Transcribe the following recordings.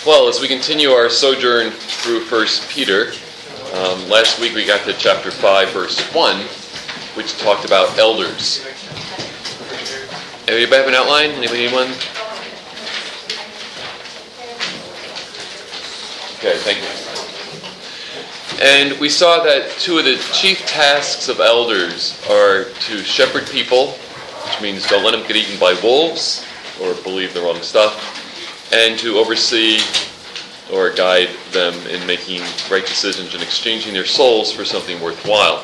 Well, as we continue our sojourn through 1 Peter, last week we got to chapter 5, verse 1, which talked about elders. Anybody have an outline? Anybody need one? Okay, thank you. And we saw that two of the chief tasks of elders are to shepherd people, which means don't let them get eaten by wolves or believe the wrong stuff, and to oversee or guide them in making right decisions and exchanging their souls for something worthwhile.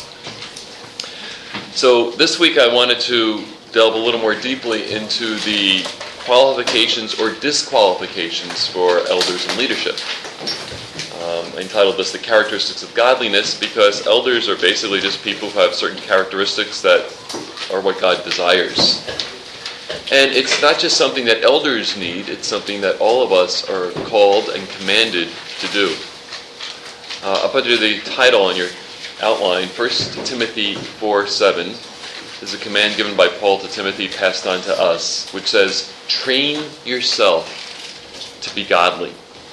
So this week I wanted to delve a little more deeply into the qualifications or disqualifications for elders in leadership. I entitled this The Characteristics of Godliness because elders are basically just people who have certain characteristics that are what God desires. And it's not just something that elders need, it's something that all of us are called and commanded to do. Up under the title on your outline, 1 Timothy 4:7 is a command given by Paul to Timothy, passed on to us, which says, train yourself to be godly.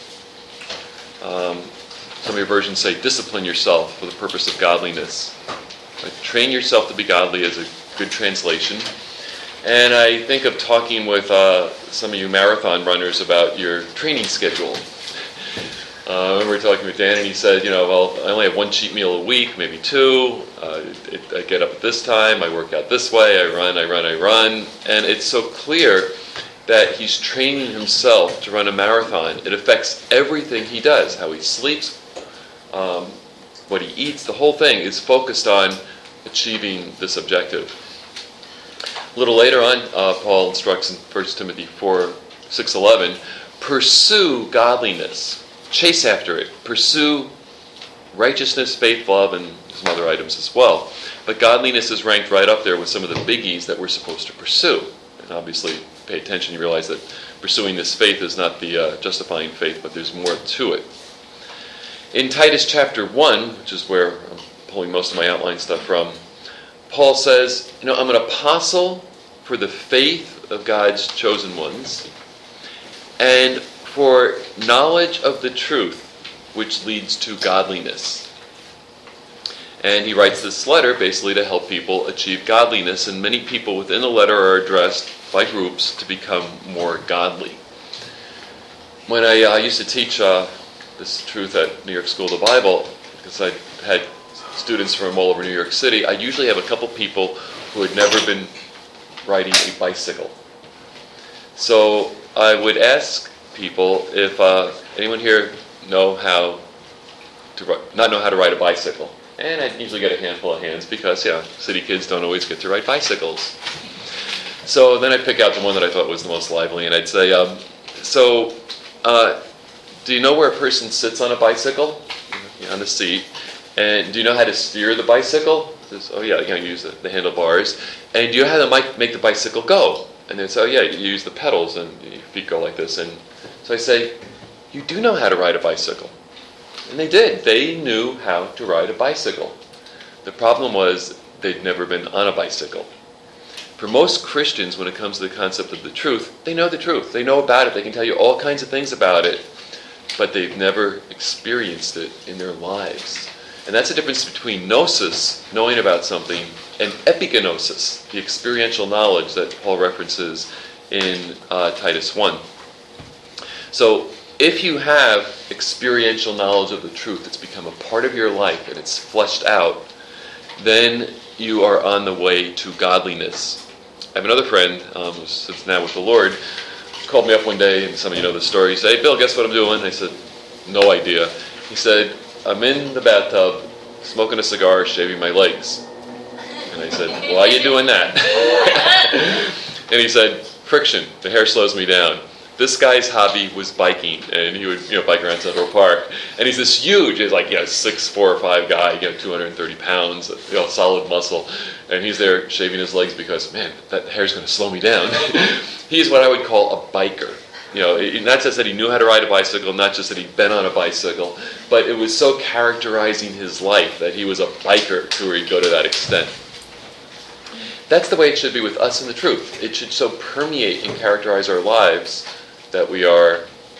Some of your versions say, discipline yourself for the purpose of godliness. Train yourself to be godly is a good translation. And I think of talking with some of you marathon runners about your training schedule. I remember talking with Dan, and he said, I only have one cheat meal a week, maybe two. I get up at this time, I work out this way, I run. And it's so clear that he's training himself to run a marathon. It affects everything he does, how he sleeps, what he eats. The whole thing is focused on achieving this objective. A little later on, Paul instructs in 1 Timothy 4:6-11, pursue godliness. Chase after it. Pursue righteousness, faith, love, and some other items as well. But godliness is ranked right up there with some of the biggies that we're supposed to pursue. And obviously, pay attention, you realize that pursuing this faith is not the justifying faith, but there's more to it. In Titus chapter 1, which is where I'm pulling most of my outline stuff from, Paul says, I'm an apostle for the faith of God's chosen ones and for knowledge of the truth, which leads to godliness. And he writes this letter basically to help people achieve godliness, and many people within the letter are addressed by groups to become more godly. When I used to teach this truth at New York School of the Bible, because I had students from all over New York City, I usually have a couple people who had never been riding a bicycle. So I would ask people if anyone here not know how to ride a bicycle. And I'd usually get a handful of hands because, city kids don't always get to ride bicycles. So then I'd pick out the one that I thought was the most lively, and I'd say, do you know where a person sits on a bicycle? On the seat. And do you know how to steer the bicycle? Says, you use the handlebars. And do you know how to make the bicycle go? And then say, you use the pedals and your feet go like this. And so I say, you do know how to ride a bicycle. And they did. They knew how to ride a bicycle. The problem was they'd never been on a bicycle. For most Christians, when it comes to the concept of the truth, they know the truth. They know about it. They can tell you all kinds of things about it. But they've never experienced it in their lives. And that's the difference between gnosis, knowing about something, and epigenosis, the experiential knowledge that Paul references in Titus 1. So if you have experiential knowledge of the truth, it's become a part of your life and it's fleshed out, then you are on the way to godliness. I have another friend who's now with the Lord, called me up one day, and some of you know the story. He said, hey, Bill, guess what I'm doing? I said, no idea. He said, I'm in the bathtub, smoking a cigar, shaving my legs. And I said, why are you doing that? And he said, friction. The hair slows me down. This guy's hobby was biking, and he would bike around Central Park. And he's this huge, he's like 6'4" or 5" guy, 230 pounds, solid muscle. And he's there shaving his legs because, man, that hair's going to slow me down. He's what I would call a biker. Not just that he knew how to ride a bicycle, not just that he'd been on a bicycle, but it was so characterizing his life that he was a biker to where he'd go to that extent. That's the way it should be with us in the truth. It should so permeate and characterize our lives that we are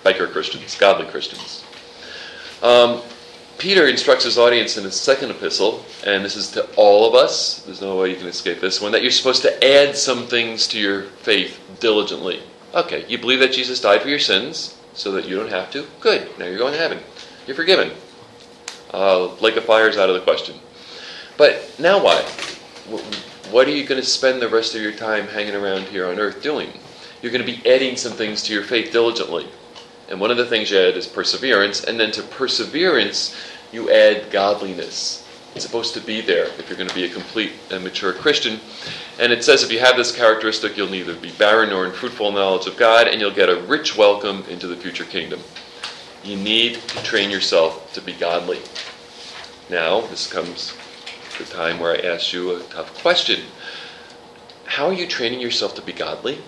Piker Christians, godly Christians. Peter instructs his audience in his second epistle, and this is to all of us, there's no way you can escape this one, that you're supposed to add some things to your faith diligently. Okay, you believe that Jesus died for your sins so that you don't have to? Good, now you're going to heaven. You're forgiven. Lake of fire is out of the question. But now what? What are you going to spend the rest of your time hanging around here on earth doing? You're going to be adding some things to your faith diligently. And one of the things you add is perseverance, and then to perseverance, you add godliness. It's supposed to be there if you're going to be a complete and mature Christian. And it says if you have this characteristic, you'll neither be barren nor unfruitful in knowledge of God, and you'll get a rich welcome into the future kingdom. You need to train yourself to be godly. Now, this comes the time where I ask you a tough question. How are you training yourself to be godly?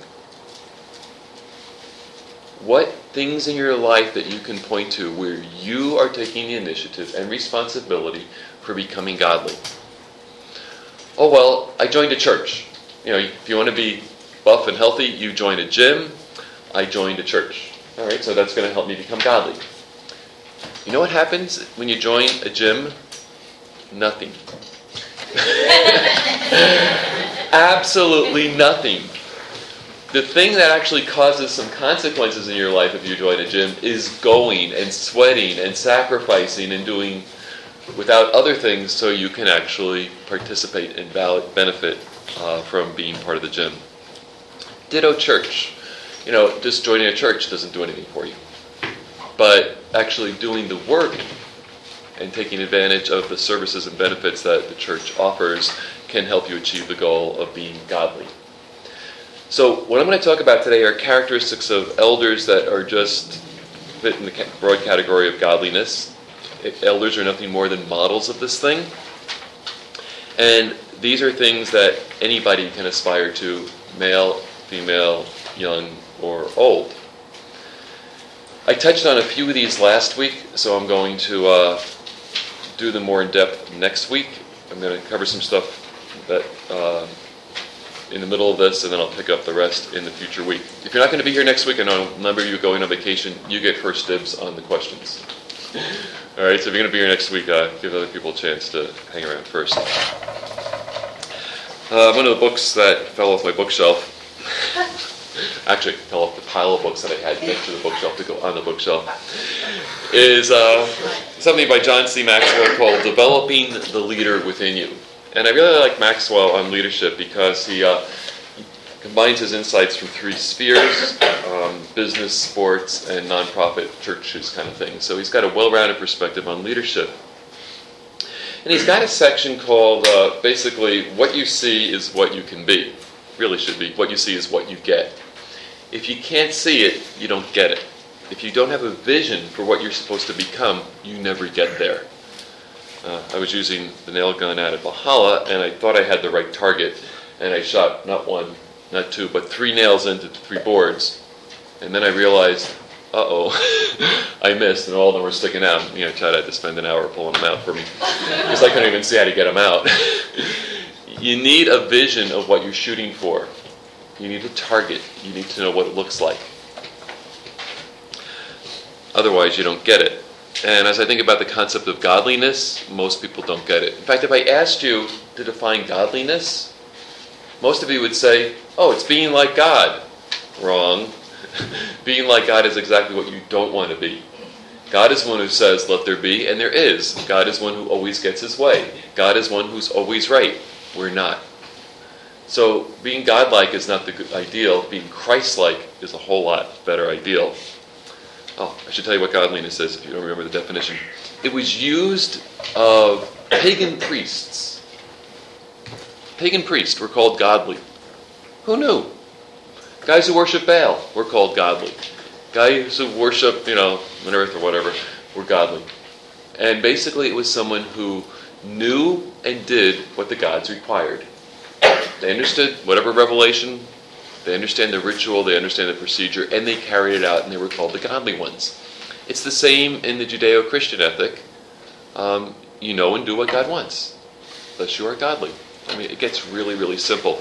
What things in your life that you can point to where you are taking the initiative and responsibility for becoming godly? Oh, well, I joined a church. If you want to be buff and healthy, you join a gym. I joined a church. All right, so that's going to help me become godly. You know what happens when you join a gym? Nothing. Absolutely nothing. The thing that actually causes some consequences in your life if you join a gym is going and sweating and sacrificing and doing without other things so you can actually participate and benefit from being part of the gym. Ditto church. Just joining a church doesn't do anything for you. But actually doing the work and taking advantage of the services and benefits that the church offers can help you achieve the goal of being godly. So what I'm going to talk about today are characteristics of elders that are just fit in the broad category of godliness. Elders are nothing more than models of this thing. And these are things that anybody can aspire to, male, female, young, or old. I touched on a few of these last week, so I'm going to do them more in depth next week. I'm going to cover some stuff that in the middle of this, and then I'll pick up the rest in the future week. If you're not going to be here next week, and a number of you are going on vacation, you get first dibs on the questions. All right, so if you're going to be here next week, give other people a chance to hang around first. One of the books that fell off my bookshelf, actually fell off the pile of books that I had next to the bookshelf to go on the bookshelf, is something by John C. Maxwell called Developing the Leader Within You. And I really like Maxwell on leadership because he combines his insights from three spheres, business, sports, and nonprofit churches kind of thing. So he's got a well-rounded perspective on leadership. And he's got a section called, basically, what you see is what you can be. Really should be. What you see is what you get. If you can't see it, you don't get it. If you don't have a vision for what you're supposed to become, you never get there. I was using the nail gun out at Valhalla, and I thought I had the right target, and I shot not one, not two, but 3 nails into 3 boards, and then I realized, I missed, and all of them were sticking out. Chad had to spend an hour pulling them out for me, because I couldn't even see how to get them out. You need a vision of what you're shooting for. You need a target. You need to know what it looks like. Otherwise, you don't get it. And as I think about the concept of godliness, most people don't get it. In fact, if I asked you to define godliness, most of you would say, it's being like God. Wrong. Being like God is exactly what you don't want to be. God is one who says, let there be, and there is. God is one who always gets his way. God is one who's always right. We're not. So being godlike is not the good ideal. Being Christ-like is a whole lot better ideal. I should tell you what godliness is if you don't remember the definition. It was used of pagan priests. Pagan priests were called godly. Who knew? Guys who worship Baal were called godly. Guys who worship, on earth or whatever, were godly. And basically it was someone who knew and did what the gods required. They understood whatever revelation, they understand the ritual, they understand the procedure, and they carried it out, and they were called the godly ones. It's the same in the Judeo-Christian ethic. You know and do what God wants, thus you are godly. It gets really, really simple.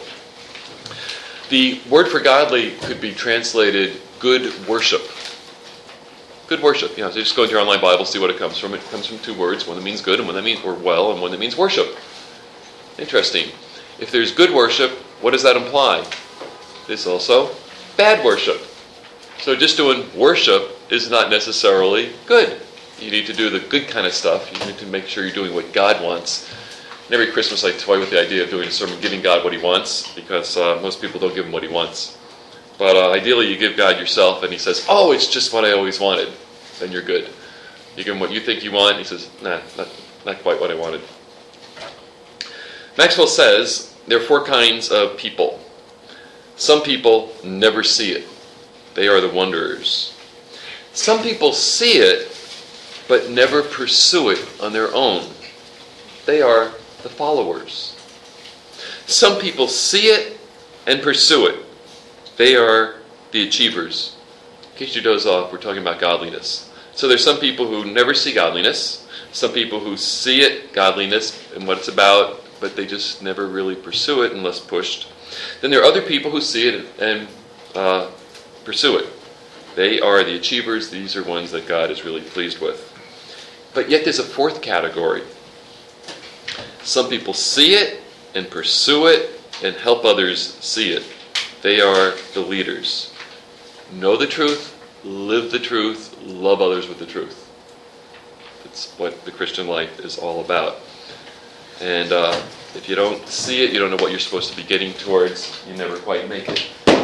The word for godly could be translated good worship. Good worship. So just go into your online Bible, see what it comes from. It comes from two words, one that means good and one that means well, and one that means worship. Interesting. If there's good worship, what does that imply? There's also bad worship. So just doing worship is not necessarily good. You need to do the good kind of stuff. You need to make sure you're doing what God wants. And every Christmas I toy with the idea of doing a sermon giving God what he wants, because most people don't give him what he wants. But ideally you give God yourself, and he says, oh, it's just what I always wanted. Then you're good. You give him what you think you want, and he says, nah, not quite what I wanted. Maxwell says there are four kinds of people. Some people never see it. They are the wanderers. Some people see it, but never pursue it on their own. They are the followers. Some people see it and pursue it. They are the achievers. In case you doze off, we're talking about godliness. So there's some people who never see godliness, some people who see it, godliness, and what it's about, but they just never really pursue it unless pushed. Then there are other people who see it and pursue it. They are the achievers. These are ones that God is really pleased with. But yet there's a fourth category. Some people see it and pursue it and help others see it. They are the leaders. Know the truth, live the truth, love others with the truth. That's what the Christian life is all about. And if you don't see it, you don't know what you're supposed to be getting towards, you never quite make it.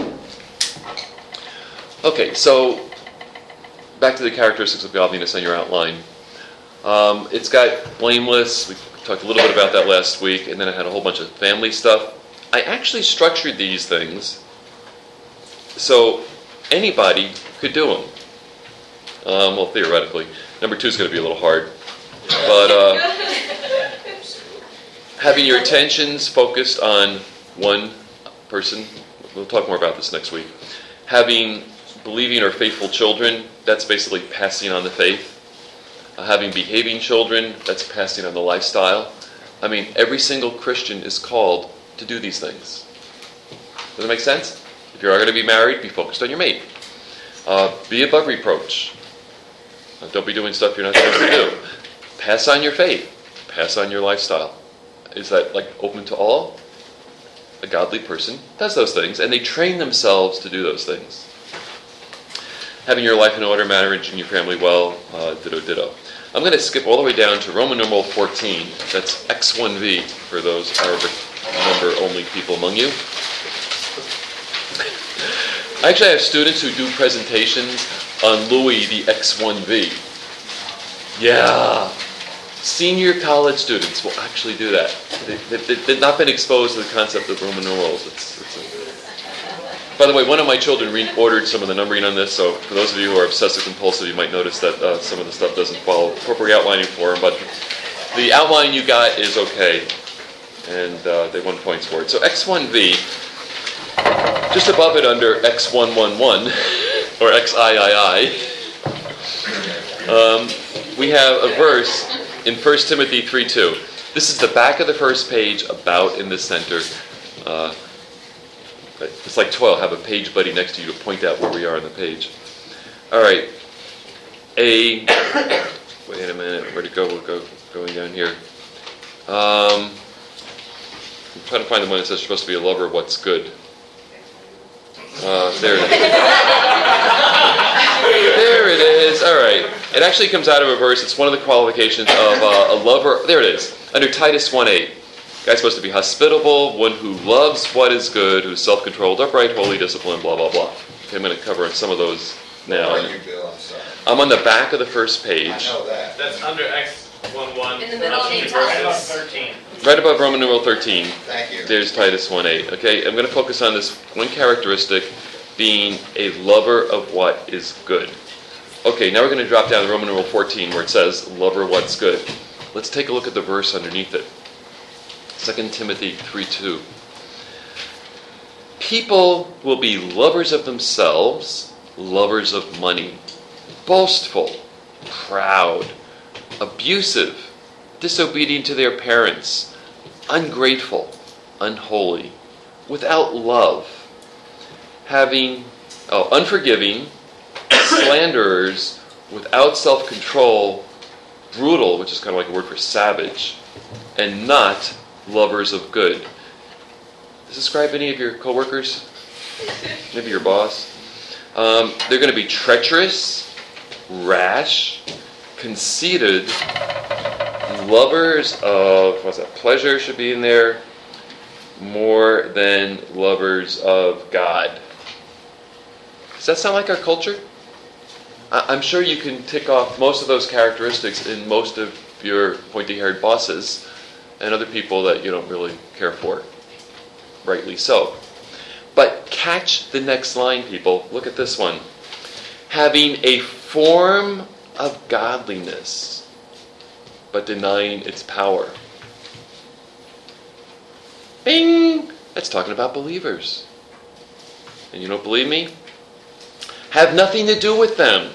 Okay, so back to the characteristics of godliness on your outline. It's got blameless. We talked a little bit about that last week, and then I had a whole bunch of family stuff. I actually structured these things so anybody could do them. Well, theoretically. Number 2 is going to be a little hard. But having your attentions focused on one person. We'll talk more about this next week. Having believing or faithful children, that's basically passing on the faith. Having behaving children, that's passing on the lifestyle. I mean, every single Christian is called to do these things. Does that make sense? If you are going to be married, be focused on your mate. Be above reproach. Don't be doing stuff you're not supposed to do. Pass on your faith. Pass on your lifestyle. Is that open to all? A godly person does those things, and they train themselves to do those things. Having your life in order, managing your family well, ditto. I'm going to skip all the way down to Roman numeral 14. That's X1V for those Arabic number-only people among you. I actually have students who do presentations on Louis the X1V. Yeah. Senior college students will actually do that. They've not been exposed to the concept of Roman numerals. By the way, one of my children reordered some of the numbering on this, so for those of you who are obsessive compulsive, you might notice that some of the stuff doesn't follow appropriate outlining for them, but the outline you got is okay, and they won points for it. So X1V, just above it under X111, or XIII, we have a verse in 1 Timothy 3:2. This is the back of the first page, about in the center. It's like 12. Have a page buddy next to you to point out where we are on the page. All right. Wait a minute. Where'd it go? We're going down here. I'm trying to find the one that says you're supposed to be a lover of what's good. There it is. There it is. All right. It actually comes out of a verse. It's one of the qualifications of a lover. There it is. Under Titus 1:8. Guy's supposed to be hospitable, one who loves what is good, who's self-controlled, upright, holy, disciplined, blah, blah, blah. Okay, I'm going to cover some of those now. Where are you, Bill? I'm sorry. I'm on the back of the first page. I know that. That's under X11. In the middle of Right above 13. Right above Roman numeral 13. Thank you. There's Titus 1:8. Okay, I'm going to focus on this one characteristic, being a lover of what is good. Okay, now we're going to drop down to Roman numeral 14 where it says, lover of what's good. Let's take a look at the verse underneath it. 2 Timothy 3:2. People will be lovers of themselves, lovers of money, boastful, proud, abusive, disobedient to their parents, ungrateful, unholy, without love, unforgiving, slanderers, without self-control, brutal, which is kind of like a word for savage, and not lovers of good. Does this describe any of your coworkers? Maybe your boss? They're going to be treacherous, rash, conceited, lovers of, pleasure should be in there, more than lovers of God. Does that sound like our culture? I'm sure you can tick off most of those characteristics in most of your pointy-haired bosses and other people that you don't really care for. Rightly so. But catch the next line, people. Look at this one. Having a form of godliness, but denying its power. Bing! That's talking about believers. And you don't believe me? Have nothing to do with them.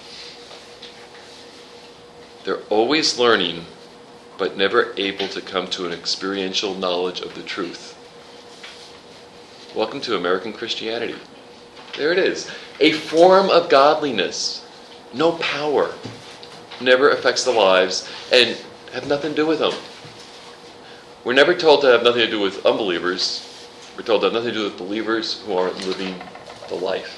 They're always learning, but never able to come to an experiential knowledge of the truth. Welcome to American Christianity. There it is. A form of godliness. No power. Never affects the lives and have nothing to do with them. We're never told to have nothing to do with unbelievers. We're told to have nothing to do with believers who aren't living the life.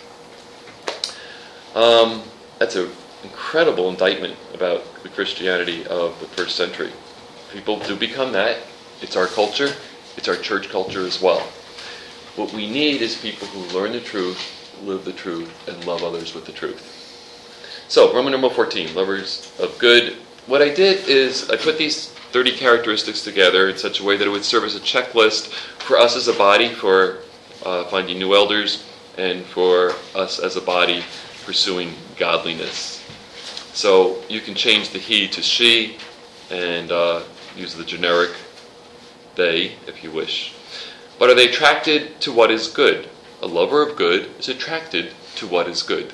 That's an incredible indictment about the Christianity of the first century. People do become that. It's our culture. It's our church culture as well. What we need is people who learn the truth, live the truth, and love others with the truth. So, Roman numeral 14, lovers of good. What I did is I put these 30 characteristics together in such a way that it would serve as a checklist for us as a body for finding new elders and for us as a body pursuing godliness. So you can change the he to she and use the generic they if you wish. But are they attracted to what is good? A lover of good is attracted to what is good.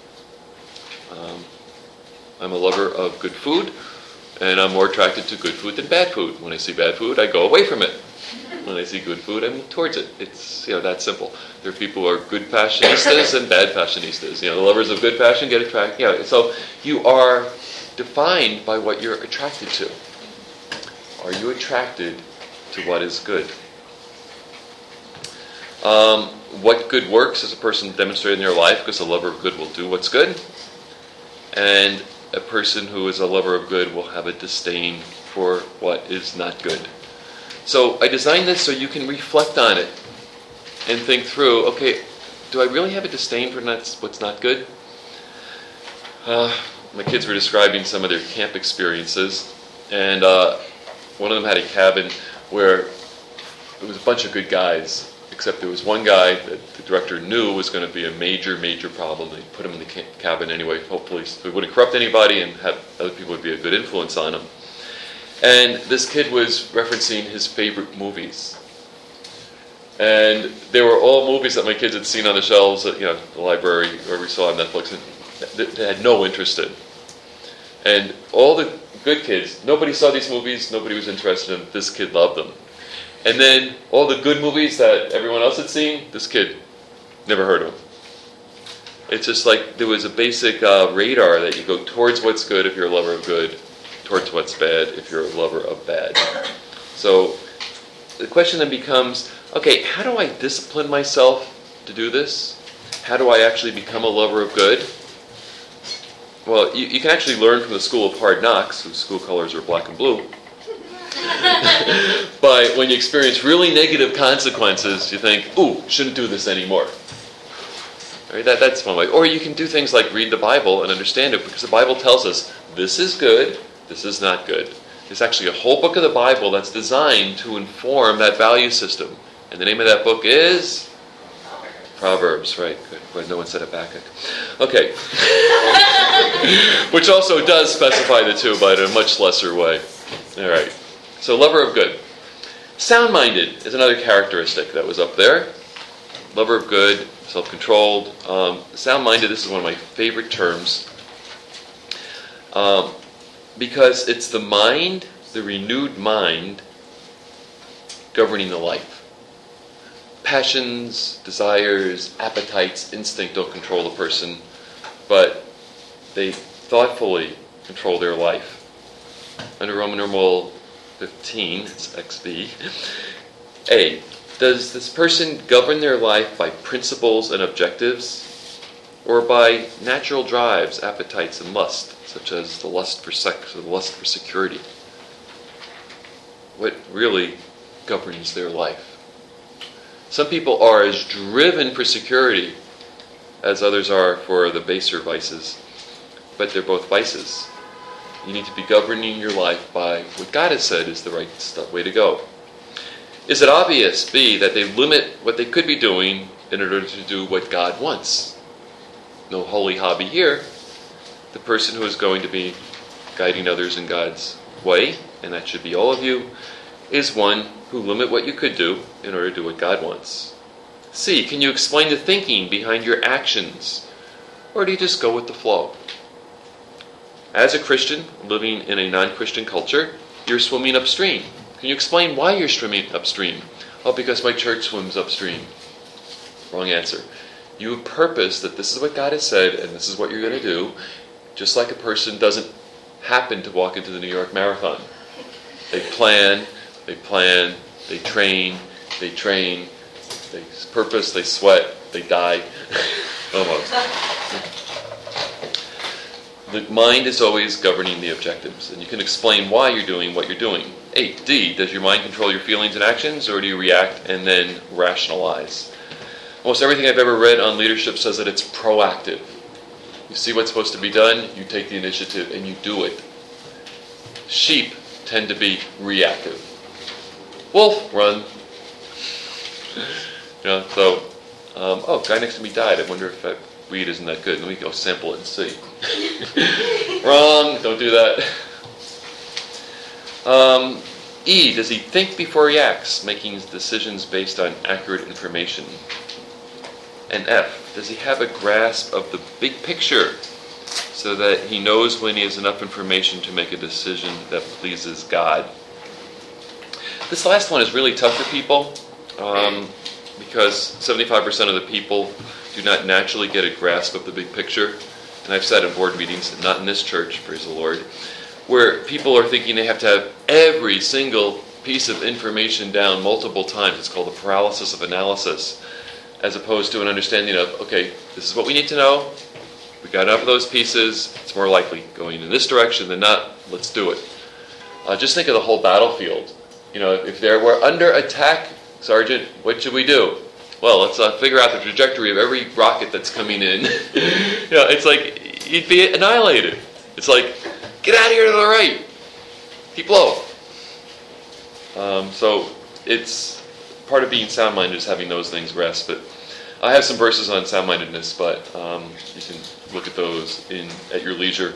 I'm a lover of good food, and I'm more attracted to good food than bad food. When I see bad food, I go away from it. When I see good food, I move towards it. It's that simple. There are people who are good fashionistas and bad fashionistas. The lovers of good fashion get attracted. So you are defined by what you're attracted to. Are you attracted to what is good? What good works is a person demonstrated in their life, because a lover of good will do what's good. And a person who is a lover of good will have a disdain for what is not good. So I designed this so you can reflect on it and think through, okay, do I really have a disdain for what's not good? My kids were describing some of their camp experiences, and one of them had a cabin where it was a bunch of good guys, except there was one guy that the director knew was going to be a major, major problem. They put him in the cabin anyway, hopefully so he wouldn't corrupt anybody and have other people would be a good influence on him. And this kid was referencing his favorite movies. And they were all movies that my kids had seen on the shelves at the library or we saw on Netflix, and they had no interest in. And all the good kids, nobody saw these movies, nobody was interested in them. This kid loved them. And then all the good movies that everyone else had seen, this kid never heard of them. It's just like there was a basic radar that you go towards what's good if you're a lover of good, towards what's bad if you're a lover of bad. So the question then becomes, okay, how do I discipline myself to do this? How do I actually become a lover of good? Well, you can actually learn from the School of Hard Knocks, whose school colors are black and blue. But when you experience really negative consequences, you think, ooh, shouldn't do this anymore. Right? That's one way. Or you can do things like read the Bible and understand it, because the Bible tells us this is good, this is not good. There's actually a whole book of the Bible that's designed to inform that value system. And the name of that book is Proverbs, right? Good. But no one said Habakkuk. Okay. Which also does specify the two, but in a much lesser way. All right. So, lover of good. Sound-minded is another characteristic that was up there. Lover of good, self-controlled. Sound-minded, this is one of my favorite terms. Because it's the mind, the renewed mind, governing the life. Passions, desires, appetites, instinct don't control the person, but they thoughtfully control their life? Under Roman numeral 15, it's XV. A, does this person govern their life by principles and objectives, or by natural drives, appetites, and lust, such as the lust for sex or the lust for security? What really governs their life? Some people are as driven for security as others are for the baser vices, but they're both vices. You need to be governing your life by what God has said is the right way to go. Is it obvious, B, that they limit what they could be doing in order to do what God wants? No holy hobby here. The person who is going to be guiding others in God's way, and that should be all of you, is one who limit what you could do in order to do what God wants. C, can you explain the thinking behind your actions, or do you just go with the flow? As a Christian living in a non-Christian culture, you're swimming upstream. Can you explain why you're swimming upstream? Oh, because my church swims upstream. Wrong answer. You have purpose that this is what God has said and this is what you're going to do, just like a person doesn't happen to walk into the New York Marathon. They plan, they train, they purpose, they sweat, they die. Almost. The mind is always governing the objectives, and you can explain why you're doing what you're doing. 8D, does your mind control your feelings and actions, or do you react and then rationalize? Almost everything I've ever read on leadership says that it's proactive. You see what's supposed to be done, you take the initiative, and you do it. Sheep tend to be reactive. Wolf, run. Guy next to me died. I wonder if that weed isn't that good. Let me go sample it and see. Wrong, don't do that. E, does he think before he acts, making decisions based on accurate information? And F, does he have a grasp of the big picture so that he knows when he has enough information to make a decision that pleases God? This last one is really tough for people because 75% of the people do not naturally get a grasp of the big picture. And I've said in board meetings, not in this church, praise the Lord, where people are thinking they have to have every single piece of information down multiple times. It's called the paralysis of analysis, as opposed to an understanding of, okay, this is what we need to know. We got enough of those pieces. It's more likely going in this direction than not. Let's do it. Just think of the whole battlefield. If there were under attack, Sergeant, what should we do? Well, let's figure out the trajectory of every rocket that's coming in. It's like you'd be annihilated. It's like, get out of here to the right. Keep low. So it's part of being sound-minded is having those things grasped. But I have some verses on sound-mindedness, but you can look at those at your leisure.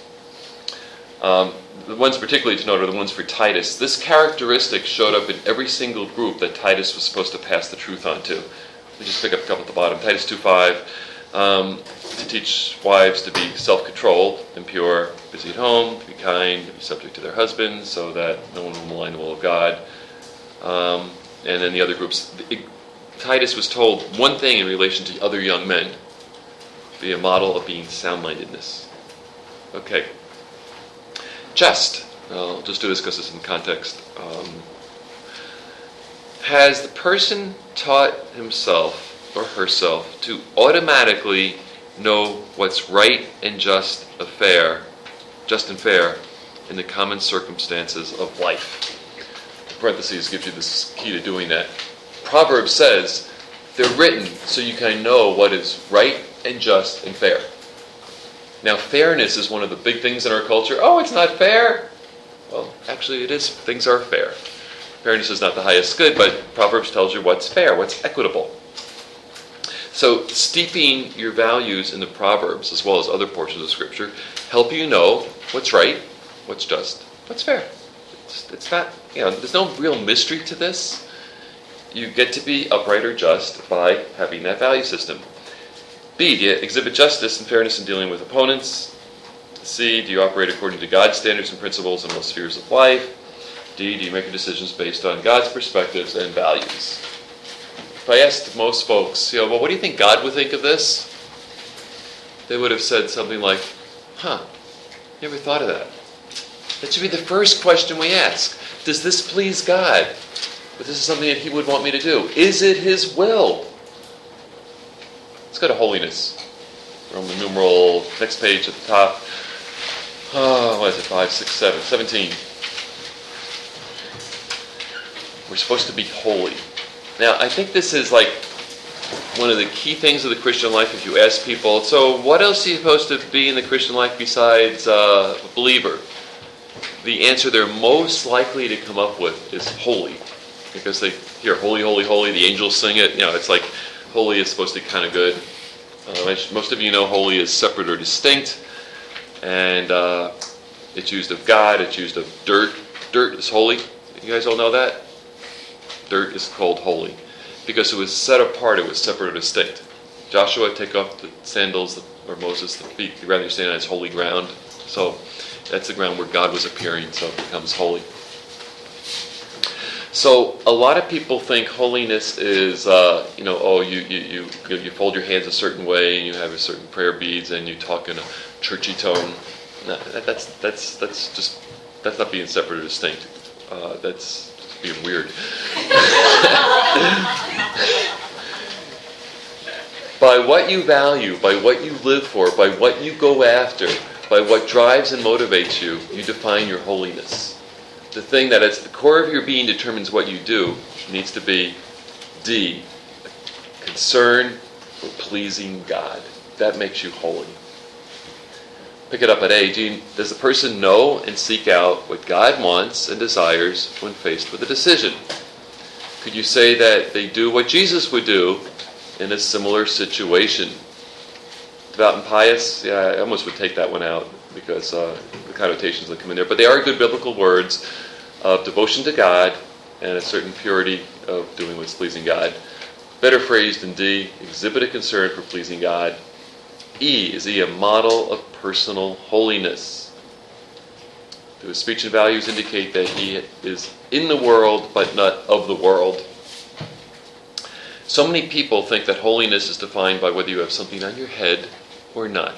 The ones particularly to note are the ones for Titus. This characteristic showed up in every single group that Titus was supposed to pass the truth on to. Let me just pick up a couple at the bottom. Titus 2:5, to teach wives to be self-controlled and pure, busy at home, to be kind, to be subject to their husbands, so that no one will malign the will of God. And then the other groups. Titus was told one thing in relation to other young men: be a model of being sound-mindedness. Okay. Chest. I'll just do this because it's in context. Has the person taught himself or herself to automatically know what's right and just and fair in the common circumstances of life? Parentheses gives you this key to doing that. Proverbs says they're written so you can know what is right and just and fair. Now, fairness is one of the big things in our culture. Oh, it's not fair. Well, actually it is. Things are fair. Fairness is not the highest good, but Proverbs tells you what's fair, what's equitable. So steeping your values in the Proverbs, as well as other portions of Scripture, help you know what's right, what's just, what's fair. It's not, there's no real mystery to this. You get to be upright or just by having that value system. B, do you exhibit justice and fairness in dealing with opponents? C, do you operate according to God's standards and principles in all spheres of life? D, do you make your decisions based on God's perspectives and values? If I asked most folks, what do you think God would think of this? They would have said something like, You ever thought of that? That should be the first question we ask. Does this please God? But this is something that He would want me to do. Is it His will? Let's go to holiness. Roman numeral, next page at the top. What is it? 5, 6, 7, 17. We're supposed to be holy. Now, I think this is like one of the key things of the Christian life. If you ask people, so what else are you supposed to be in the Christian life besides a believer? The answer they're most likely to come up with is holy. Because they hear holy, holy, holy, the angels sing it. It's like holy is supposed to be kind of good. Most of you know holy is separate or distinct. And it's used of God, it's used of dirt. Dirt is holy. You guys all know that? Dirt is called holy. Because it was set apart, it was separate or distinct. Joshua, take off the sandals, or Moses, the feet, the ground you're standing on is holy ground. So that's the ground where God was appearing, so it becomes holy. So a lot of people think holiness is, you fold your hands a certain way, and you have a certain prayer beads, and you talk in a churchy tone. No, that's not being separate or distinct. That's just being weird. By what you value, by what you live for, by what you go after, by what drives and motivates you, you define your holiness. The thing that at the core of your being determines what you do needs to be D, concern for pleasing God. That makes you holy. Pick it up at A. Does the person know and seek out what God wants and desires when faced with a decision? Could you say that they do what Jesus would do in a similar situation? Devout and pious, I almost would take that one out because the connotations that come in there. But they are good biblical words of devotion to God and a certain purity of doing what's pleasing God. Better phrased in D, exhibit a concern for pleasing God. E, is he a model of personal holiness? Do his speech and values indicate that he is in the world but not of the world? So many people think that holiness is defined by whether you have something on your head or not.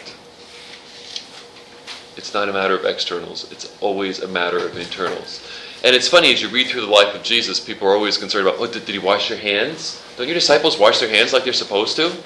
It's not a matter of externals. It's always a matter of internals. And it's funny, as you read through the life of Jesus, people are always concerned about, did he wash their hands? Don't your disciples wash their hands like they're supposed to?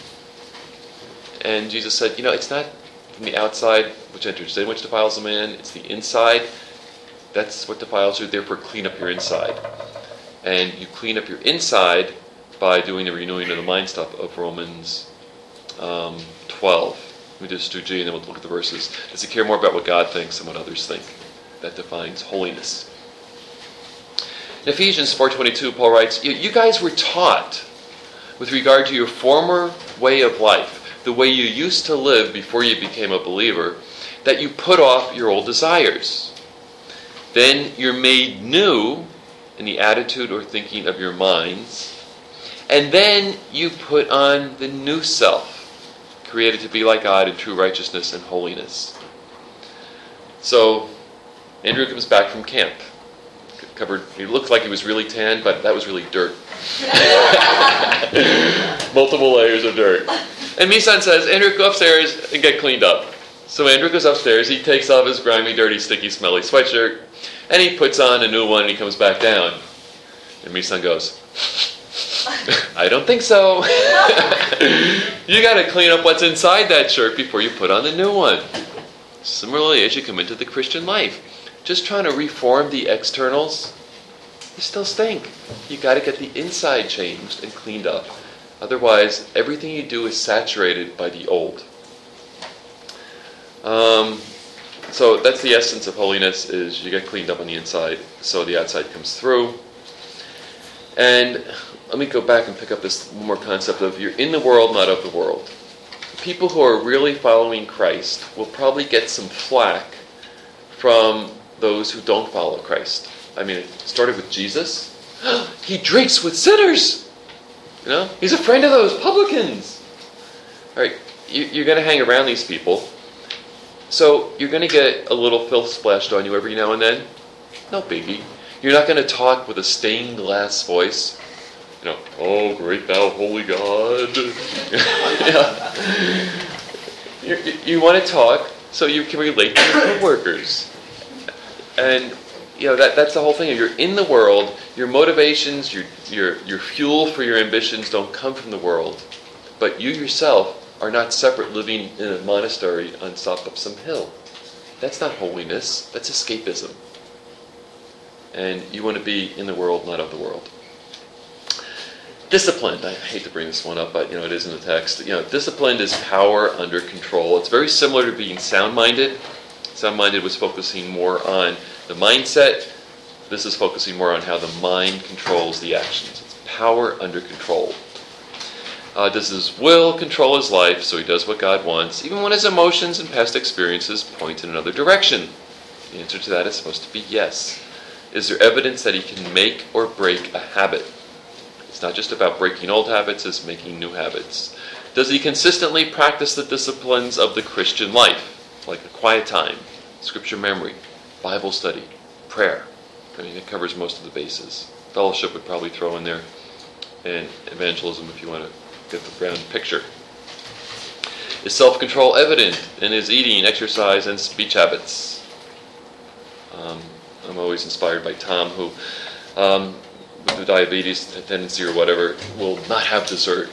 And Jesus said, it's not from the outside which enters in which defiles a man. It's the inside. That's what defiles you. Therefore, clean up your inside. And you clean up your inside by doing the renewing of the mind stuff of Romans 12. Let me just do G and then we'll look at the verses. Does he care more about what God thinks than what others think? That defines holiness. In Ephesians 4:22, Paul writes, you guys were taught with regard to your former way of life, the way you used to live before you became a believer, that you put off your old desires. Then you're made new in the attitude or thinking of your minds. And then you put on the new self, created to be like God in true righteousness and holiness. So, Andrew comes back from camp. He looked like he was really tan, but that was really dirt. Multiple layers of dirt. And Misan says, Andrew, go upstairs and get cleaned up. So Andrew goes upstairs, he takes off his grimy, dirty, sticky, smelly sweatshirt, and he puts on a new one and he comes back down. And Misan goes, I don't think so. You got to clean up what's inside that shirt before you put on the new one. Similarly, as you come into the Christian life, just trying to reform the externals, you still stink. You got to get the inside changed and cleaned up. Otherwise, everything you do is saturated by the old. So that's the essence of holiness, is you get cleaned up on the inside so the outside comes through. And let me go back and pick up this one more concept of you're in the world, not of the world. People who are really following Christ will probably get some flack from those who don't follow Christ. I mean, it started with Jesus. He drinks with sinners. He's a friend of those publicans. All right, you're going to hang around these people. So you're going to get a little filth splashed on you every now and then. No biggie. You're not going to talk with a stained glass voice. Oh, great thou holy God. You want to talk so you can relate to your coworkers. And that's the whole thing. You're in the world. Your motivations, your fuel for your ambitions don't come from the world, but you yourself are not separate, living in a monastery on top of some hill. That's not holiness. That's escapism. And you want to be in the world, not of the world. Disciplined. I hate to bring this one up, but it is in the text. Disciplined is power under control. It's very similar to being sound-minded. Sound-minded was focusing more on the mindset. This is focusing more on how the mind controls the actions. It's power under control. Does his will control his life so he does what God wants, even when his emotions and past experiences point in another direction? The answer to that is supposed to be yes. Is there evidence that he can make or break a habit? It's not just about breaking old habits, it's making new habits. Does he consistently practice the disciplines of the Christian life, like a quiet time, scripture memory, Bible study, prayer? It covers most of the bases. Fellowship would probably throw in there, and evangelism if you want to get the round picture. Is self-control evident in his eating, exercise, and speech habits? I'm always inspired by Tom, who, with the diabetes tendency or whatever, will not have dessert.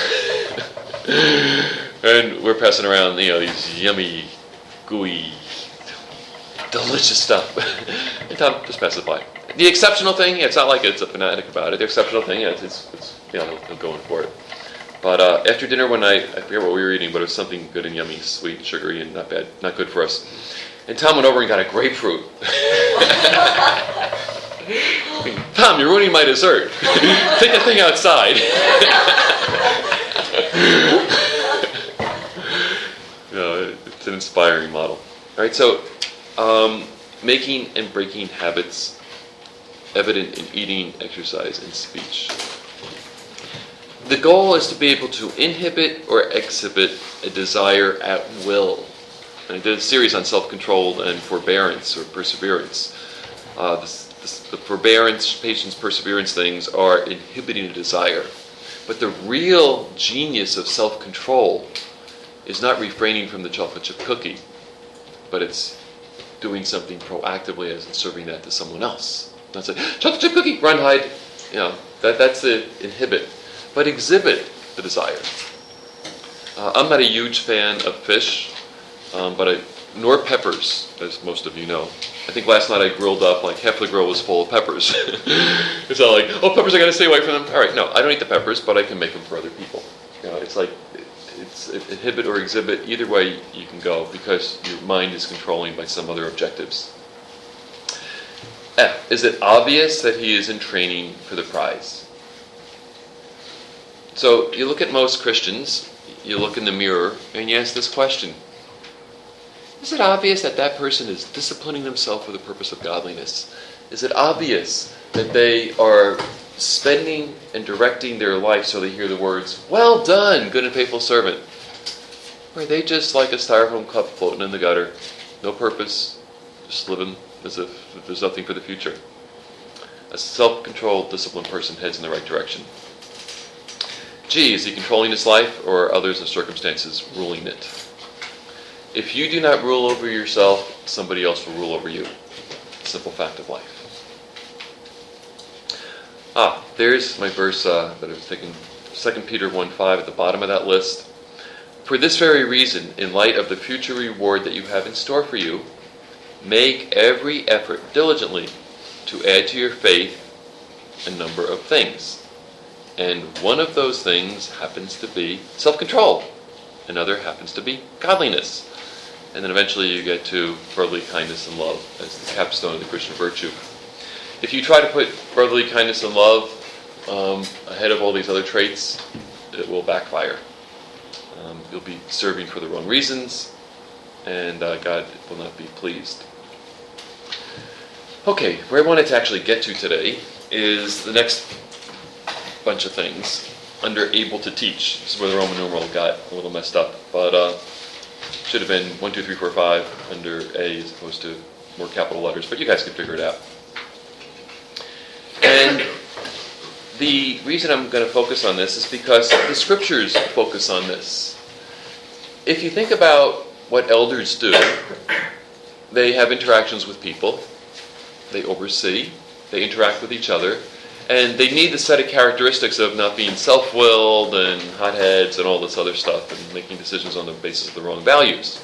And we're passing around, these yummy, gooey, delicious stuff. And Tom just passes by. The exceptional thing, it's not like it's a fanatic about it. The exceptional thing, he'll go in for it. But after dinner one night, I forget what we were eating, but it was something good and yummy, sweet, sugary, and not bad, not good for us. And Tom went over and got a grapefruit. Tom, you're ruining my dessert. Take that thing outside. It's an inspiring model. All right, so making and breaking habits evident in eating, exercise, and speech. The goal is to be able to inhibit or exhibit a desire at will. And I did a series on self-control and forbearance or perseverance. The forbearance, patience, perseverance things are inhibiting a desire. But the real genius of self-control is not refraining from the chocolate chip cookie, but it's doing something proactively as in serving that to someone else. Not say, chocolate chip cookie, run, hide. That's the inhibit. But exhibit the desire. I'm not a huge fan of fish, nor peppers, as most of you know. I think last night I grilled up, like half the grill was full of peppers. It's not like, peppers, I got to stay away from them. All right, no, I don't eat the peppers, but I can make them for other people. It's like, it's inhibit or exhibit. Either way you can go because your mind is controlling by some other objectives. F, is it obvious that he is in training for the prize? So you look at most Christians, you look in the mirror, and you ask this question. Is it obvious that that person is disciplining themselves for the purpose of godliness? Is it obvious that they are spending and directing their life so they hear the words, well done, good and faithful servant? Or are they just like a styrofoam cup floating in the gutter? No purpose, just living as if there's nothing for the future. A self-controlled, disciplined person heads in the right direction. G, is he controlling his life or are others or circumstances ruling it? If you do not rule over yourself, somebody else will rule over you. Simple fact of life. There's my verse that I was taking, 2 Peter 1:5 at the bottom of that list. For this very reason, in light of the future reward that you have in store for you, make every effort diligently to add to your faith a number of things. And one of those things happens to be self-control. Another happens to be godliness. And then eventually you get to brotherly kindness and love as the capstone of the Christian virtue. If you try to put brotherly kindness and love ahead of all these other traits, it will backfire. You'll be serving for the wrong reasons, and God will not be pleased. Okay, where I wanted to actually get to today is the next bunch of things under able to teach. This is where the Roman numeral got a little messed up, but should have been 1, 2, 3, 4, 5 under A as opposed to more capital letters, but you guys can figure it out. And the reason I'm going to focus on this is because the scriptures focus on this. If you think about what elders do, they have interactions with people, they oversee, they interact with each other, and they need the set of characteristics of not being self-willed and hotheads and all this other stuff and making decisions on the basis of the wrong values.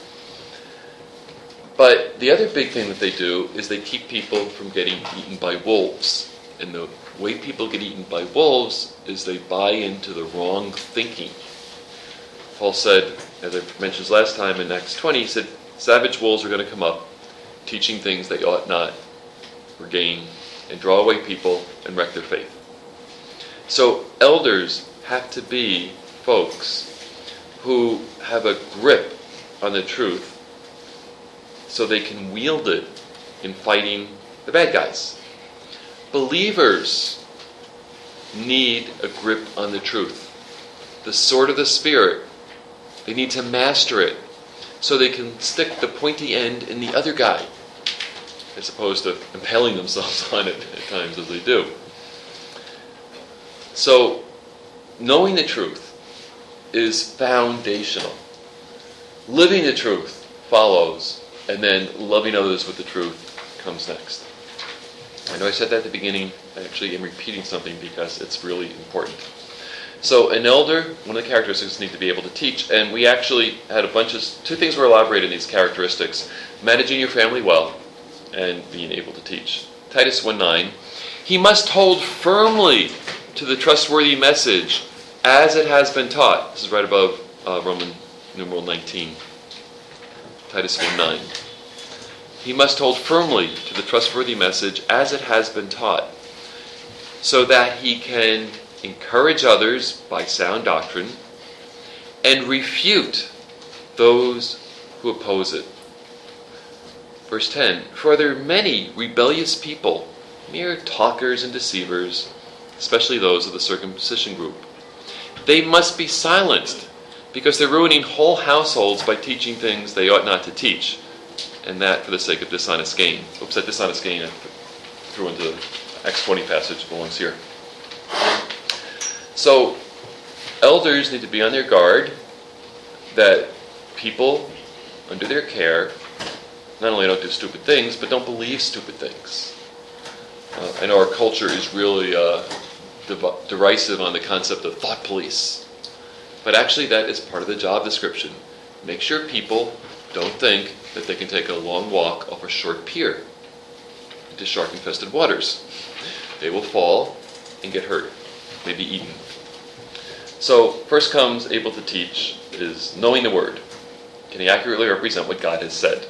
But the other big thing that they do is they keep people from getting eaten by wolves. And the way people get eaten by wolves is they buy into the wrong thinking. Paul said, as I mentioned last time in Acts 20, he said, savage wolves are going to come up, teaching things they ought not, regain, and draw away people and wreck their faith. So elders have to be folks who have a grip on the truth so they can wield it in fighting the bad guys. Believers need a grip on the truth. The sword of the Spirit, they need to master it so they can stick the pointy end in the other guy, as opposed to impaling themselves on it at times as they do. So, knowing the truth is foundational. Living the truth follows, and then loving others with the truth comes next. I know I said that at the beginning. I actually am repeating something because it's really important. So an elder, one of the characteristics, need to be able to teach. And we actually had two things were elaborated in these characteristics. Managing your family well and being able to teach. Titus 1:9, he must hold firmly to the trustworthy message as it has been taught. This is right above Roman numeral 19. Titus 1:9. He must hold firmly to the trustworthy message as it has been taught, so that he can encourage others by sound doctrine and refute those who oppose it. Verse 10, for there are many rebellious people, mere talkers and deceivers, especially those of the circumcision group. They must be silenced, because they're ruining whole households by teaching things they ought not to teach, and that for the sake of dishonest gain. Oops, that dishonest gain I threw into the Acts 20 passage, belongs here. So, elders need to be on their guard that people under their care not only don't do stupid things, but don't believe stupid things. I know our culture is really derisive on the concept of thought police. But actually that is part of the job description. Make sure people don't think that they can take a long walk off a short pier into shark-infested waters. They will fall and get hurt, maybe eaten. So first comes able to teach is knowing the Word. Can he accurately represent what God has said?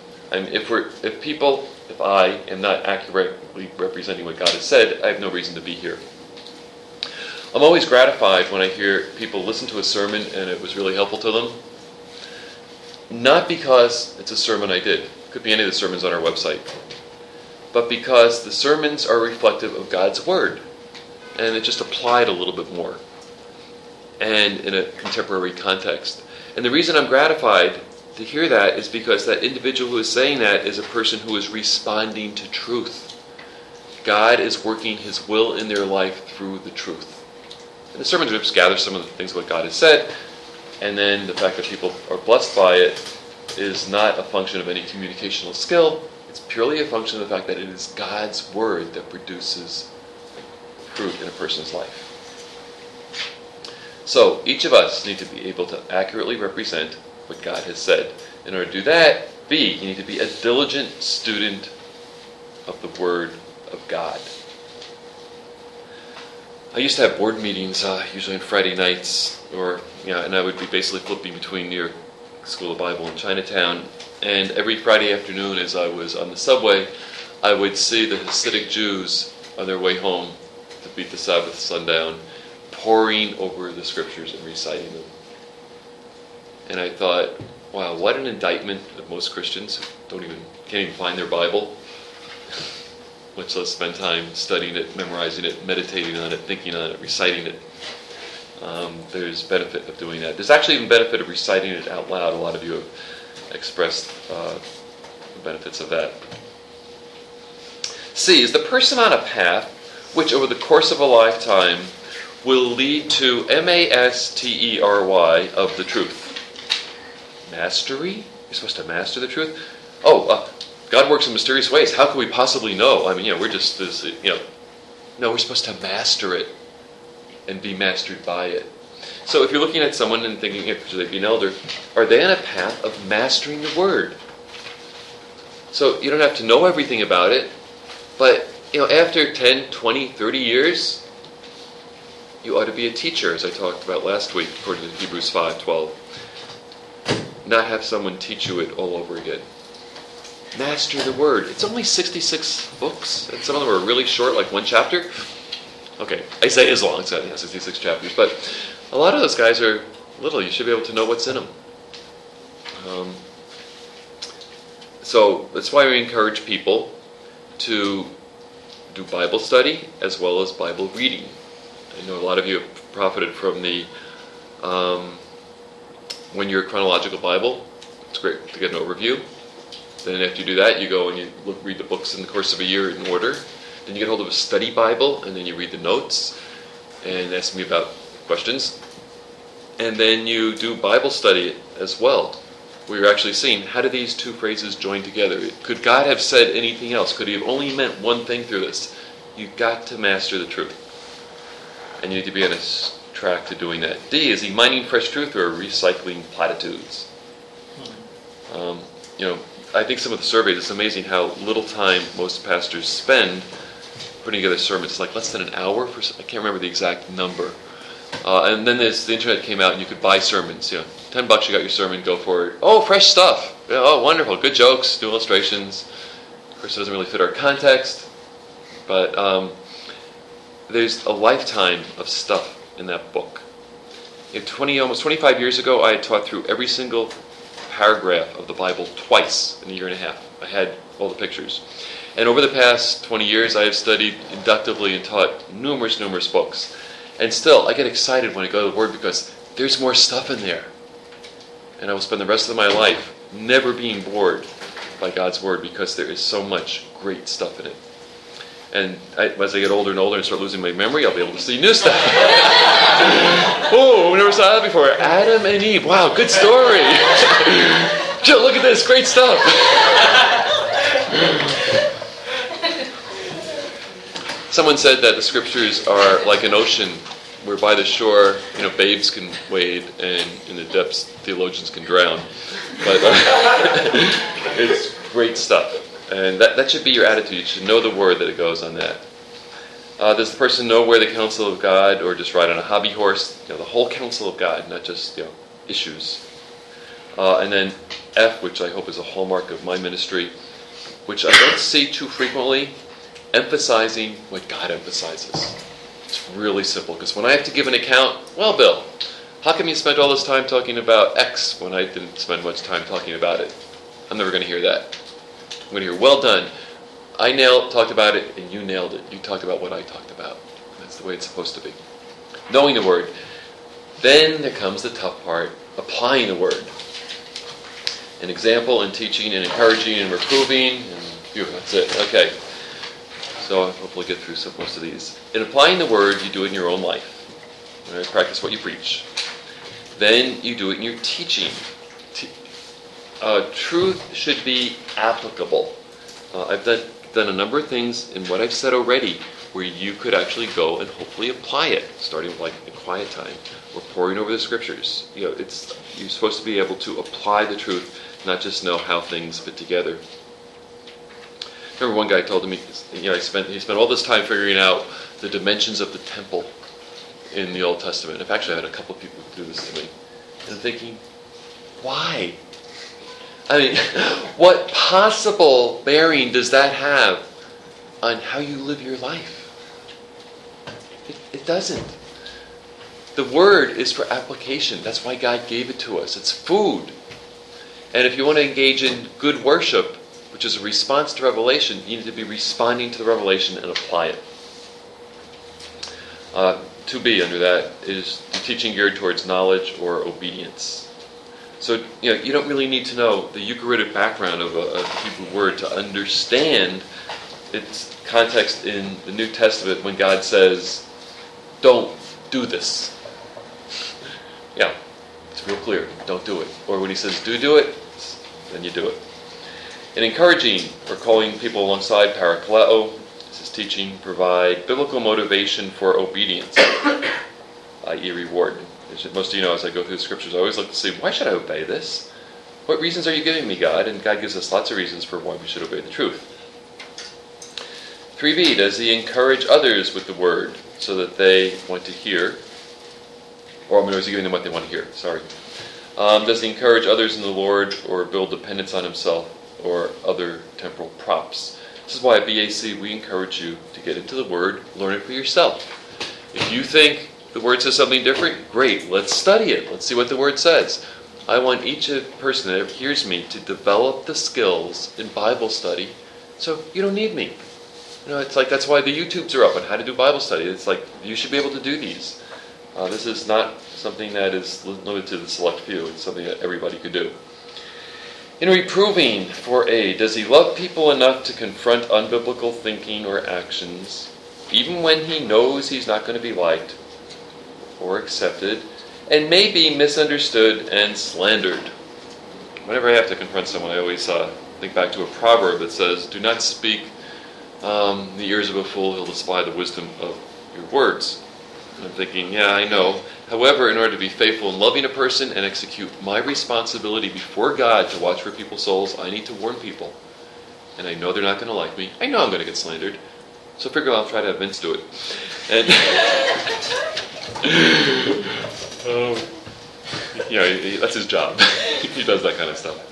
If I am not accurately representing what God has said, I have no reason to be here. I'm always gratified when I hear people listen to a sermon and it was really helpful to them. Not because it's a sermon I did. It could be any of the sermons on our website. But because the sermons are reflective of God's Word. And it just applied a little bit more. And in a contemporary context. And the reason I'm gratified to hear that is because that individual who is saying that is a person who is responding to truth. God is working His will in their life through the truth. And the sermon drips gather some of the things what God has said, and then the fact that people are blessed by it is not a function of any communicational skill. It's purely a function of the fact that it is God's Word that produces fruit in a person's life. So each of us need to be able to accurately represent what God has said. In order to do that, you need to be a diligent student of the Word of God. I used to have board meetings, usually on Friday nights, and I would be basically flipping between New York School of Bible and Chinatown. And every Friday afternoon, as I was on the subway, I would see the Hasidic Jews on their way home to beat the Sabbath sundown, poring over the scriptures and reciting them. And I thought, wow, what an indictment of most Christians who can't even find their Bible, much less spend time studying it, memorizing it, meditating on it, thinking on it, reciting it. There's benefit of doing that. There's actually even benefit of reciting it out loud. A lot of you have expressed the benefits of that. C, is the person on a path which over the course of a lifetime will lead to mastery of the truth. Mastery You're supposed to master the truth? God works in mysterious ways. How can we possibly know? I mean, we're just this, No, we're supposed to master it and be mastered by it. So if you're looking at someone and thinking, should they be an elder, are they on a path of mastering the Word? So you don't have to know everything about it, but after 10, 20, 30 years, you ought to be a teacher, as I talked about last week, according to Hebrews 5:12. Not have someone teach you it all over again. Master the Word. It's only 66 books, and some of them are really short, like one chapter. Okay, I say as long, so 66 chapters, but a lot of those guys are little. You should be able to know what's in them. So that's why we encourage people to do Bible study as well as Bible reading. I know a lot of you have profited from the When You're a Chronological Bible. It's great to get an overview. Then after you do that, you go and you read the books in the course of a year in order. Then you get hold of a study Bible, and then you read the notes and ask me about questions. And then you do Bible study as well, where you're actually seeing, how do these two phrases join together? Could God have said anything else? Could he have only meant one thing through this? You've got to master the truth. And you need to be on a track to doing that. D, is he mining fresh truth or recycling platitudes? I think some of the surveys, it's amazing how little time most pastors spend putting together sermons. It's like less than an hour for, I can't remember the exact number. And then the internet came out and you could buy sermons. $10 you got your sermon, go for it. Oh, fresh stuff. Yeah, oh, wonderful. Good jokes, new illustrations. Of course, it doesn't really fit our context. But there's a lifetime of stuff in that book. Almost 25 years ago, I had taught through every single paragraph of the Bible twice in a year and a half. I had all the pictures. And over the past 20 years, I have studied inductively and taught numerous books. And still, I get excited when I go to the Word because there's more stuff in there. And I will spend the rest of my life never being bored by God's Word because there is so much great stuff in it. And as I get older and older and start losing my memory, I'll be able to see new stuff. Oh, we never saw that before. Adam and Eve. Wow, good story. Joe, look at this. Great stuff. Someone said that the scriptures are like an ocean where by the shore, babes can wade and in the depths, theologians can drown. But it's great stuff. And that should be your attitude. You should know the word that it goes on that. Does the person know where the counsel of God, or just ride on a hobby horse? The whole counsel of God, not just issues. And then F, which I hope is a hallmark of my ministry, which I don't see too frequently, emphasizing what God emphasizes. It's really simple, because when I have to give an account, well, Bill, how come you spent all this time talking about X when I didn't spend much time talking about it? I'm never going to hear that. I'm going to hear, well done. I talked about it and you nailed it. You talked about what I talked about. That's the way it's supposed to be. Knowing the Word. Then there comes the tough part, applying the Word. An example and teaching and encouraging and reproving. And that's it. Okay. So I'll hopefully get through most of these. In applying the Word, you do it in your own life. Right? Practice what you preach. Then you do it in your teaching. Truth should be applicable. I've done a number of things in what I've said already where you could actually go and hopefully apply it, starting with like a quiet time or poring over the scriptures. You're supposed to be able to apply the truth, not just know how things fit together. Remember one guy told me, he spent all this time figuring out the dimensions of the temple in the Old Testament. I've actually had a couple of people do this to me. And I'm thinking, why? I mean, what possible bearing does that have on how you live your life? It doesn't. The Word is for application. That's why God gave it to us. It's food. And if you want to engage in good worship, which is a response to revelation, you need to be responding to the revelation and apply it. 2b under that is the teaching geared towards knowledge or obedience. So, you don't really need to know the Ugaritic background of a Hebrew word to understand its context in the New Testament when God says, don't do this. Yeah, it's real clear. Don't do it. Or when he says, do it, then you do it. In encouraging or calling people alongside, parakaleo, this is teaching, provide biblical motivation for obedience, i.e. reward. As most of you know, as I go through the scriptures, I always look to see, why should I obey this? What reasons are you giving me, God? And God gives us lots of reasons for why we should obey the truth. 3b, does he encourage others with the word so that they want to hear? Or is he giving them what they want to hear? Sorry. Does he encourage others in the Lord or build dependence on himself or other temporal props? This is why at BAC we encourage you to get into the Word, learn it for yourself. If you think the Word says something different, great, let's study it. Let's see what the Word says. I want each person that hears me to develop the skills in Bible study so you don't need me. It's like that's why the YouTubes are up on how to do Bible study. It's like you should be able to do these. This is not something that is limited to the select few. It's something that everybody could do. In reproving, 4a, does he love people enough to confront unbiblical thinking or actions, even when he knows he's not going to be liked or accepted, and may be misunderstood and slandered? Whenever I have to confront someone, I always think back to a proverb that says, do not speak the ears of a fool, he'll despise the wisdom of your words. And I'm thinking, yeah, I know. However, in order to be faithful in loving a person and execute my responsibility before God to watch for people's souls, I need to warn people. And I know they're not going to like me. I know I'm going to get slandered. So I figure I'll try to have Vince do it. And that's his job. He does that kind of stuff.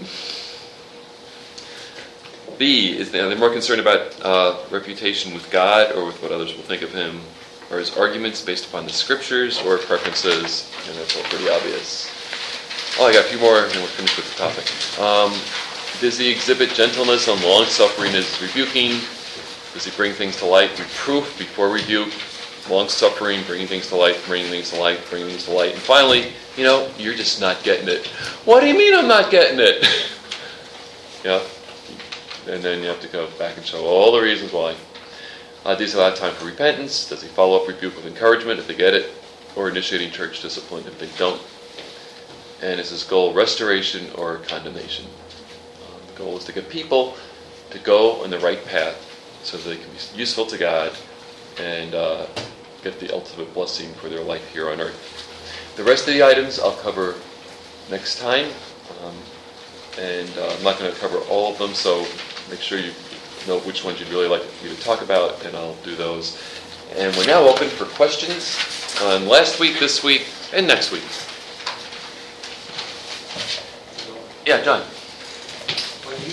B is they're more concerned about reputation with God or with what others will think of him, or his arguments based upon the scriptures or preferences, and that's all pretty obvious. Oh, I got a few more, and then we're finished with the topic. Does he exhibit gentleness and long-suffering as rebuking? Does he bring things to light? Reproof before rebuke. Long-suffering, bringing things to light, bringing things to light, bringing things to light. And finally, you're just not getting it. What do you mean I'm not getting it? Yeah. And then you have to go back and show all the reasons why. Does he allow time for repentance? Does he follow up rebuke with encouragement if they get it? Or initiating church discipline if they don't? And is his goal restoration or condemnation? The goal is to get people to go on the right path so that they can be useful to God and get the ultimate blessing for their life here on earth. The rest of the items I'll cover next time. And I'm not going to cover all of them, so make sure you know which ones you'd really like me to talk about, and I'll do those. And we're now open for questions on last week, this week, and next week. Yeah, John. When you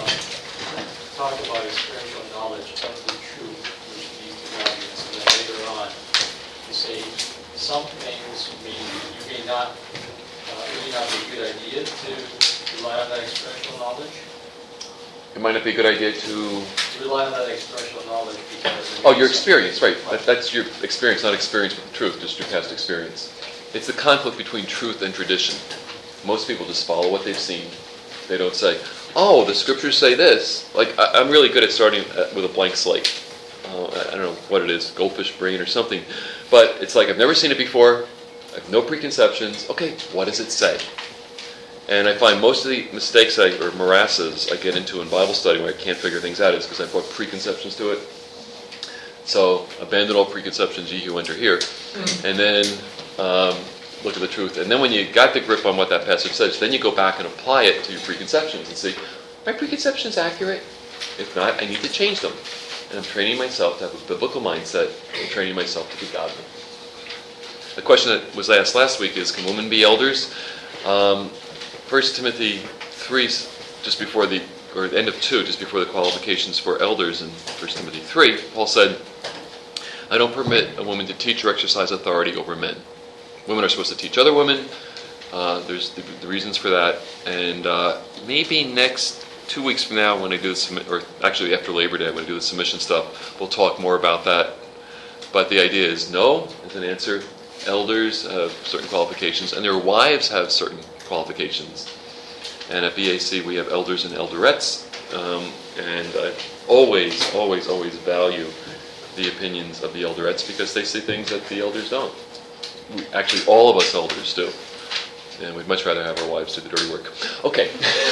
talk about experiential knowledge of the truth, which leads to godliness, and then later on, you say some things you may not be a good idea to rely on that experiential knowledge. It might not be a good idea to rely on that experiential knowledge because... Oh, your experience, right. That's your experience, not experience with the truth, just your past experience. It's the conflict between truth and tradition. Most people just follow what they've seen. They don't say, oh, the scriptures say this. Like, I'm really good at starting with a blank slate. I don't know what it is, goldfish brain or something. But it's like, I've never seen it before. I have no preconceptions. Okay, what does it say? And I find most of the mistakes or morasses I get into in Bible study where I can't figure things out is because I put preconceptions to it. So abandon all preconceptions, ye who enter here. And then look at the truth. And then when you got the grip on what that passage says, then you go back and apply it to your preconceptions and see, are my preconceptions accurate? If not, I need to change them. And I'm training myself to have a biblical mindset and training myself to be godly. The question that was asked last week is, can women be elders? 1 Timothy 3, just before the end of 2, just before the qualifications for elders in 1 Timothy 3, Paul said, I don't permit a woman to teach or exercise authority over men. Women are supposed to teach other women. There's the reasons for that. And maybe next 2 weeks from now when I do or actually after Labor Day when I do the submission stuff, we'll talk more about that. But the idea is no, as an answer. Elders have certain qualifications, and their wives have certain qualifications. And at BAC we have elders and elderettes, and I always value the opinions of the elderettes because they see things that the elders don't. Actually, all of us elders do. And we'd much rather have our wives do the dirty work. Okay.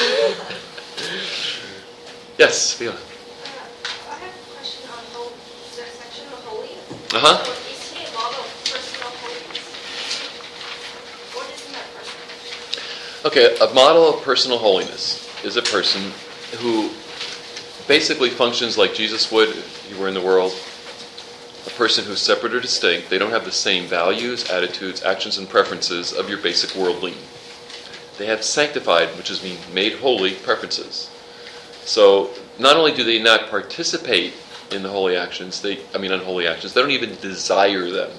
Yes, Fiona. I have a question on the section of holy. Uh-huh. So is he a model of personal holiness? What is in that person? Okay, a model of personal holiness is a person who basically functions like Jesus would if he were in the world. A person who's separate or distinct. They don't have the same values, attitudes, actions, and preferences of your basic worldling. They have sanctified, which is mean made holy, preferences. So not only do they not participate in the holy actions, unholy actions, they don't even desire them.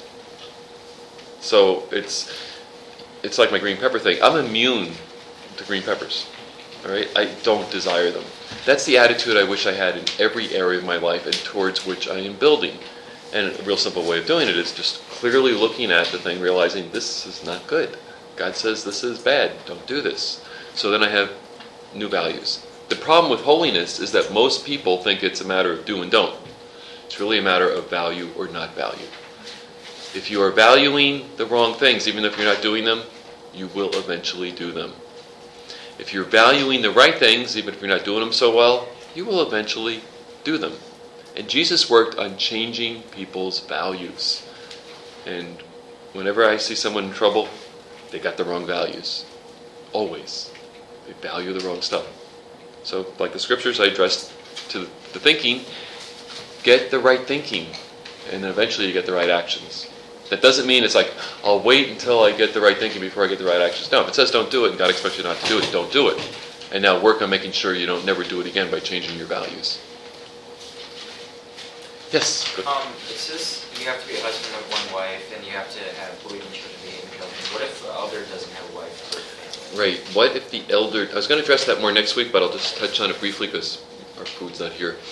So it's like my green pepper thing. I'm immune to green peppers. All right, I don't desire them. That's the attitude I wish I had in every area of my life and towards which I am building. And a real simple way of doing it is just clearly looking at the thing, realizing this is not good. God says this is bad. Don't do this. So then I have new values. The problem with holiness is that most people think it's a matter of do and don't. It's really a matter of value or not value. If you are valuing the wrong things, even if you're not doing them, you will eventually do them. If you're valuing the right things, even if you're not doing them so well, you will eventually do them. And Jesus worked on changing people's values. And whenever I see someone in trouble, they got the wrong values. Always. They value the wrong stuff. So, like the scriptures I addressed to the thinking, get the right thinking. And then eventually you get the right actions. That doesn't mean it's like, I'll wait until I get the right thinking before I get the right actions. No, if it says don't do it and God expects you not to do it, don't do it. And now work on making sure you don't never do it again by changing your values. Yes? Good. It says you have to be a husband of one wife and you have to have believing children to be in children. What if the elder doesn't have a wife or a family? Right. What if the elder... I was going to address that more next week, but I'll just touch on it briefly because our food's not here.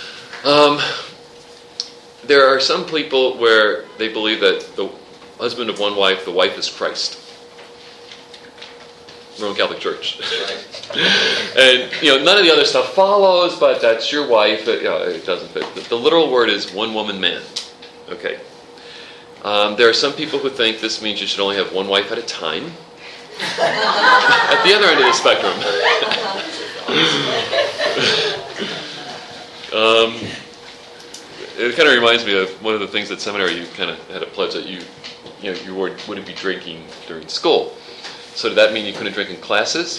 There are some people where they believe that the husband of one wife, the wife is Christ. Roman Catholic Church. And, none of the other stuff follows, but that's your wife. It doesn't fit. The literal word is one woman man. Okay. There are some people who think this means you should only have one wife at a time. At the other end of the spectrum. It kind of reminds me of one of the things at seminary. You kind of had a pledge that you wouldn't be drinking during school. So did that mean you couldn't drink in classes?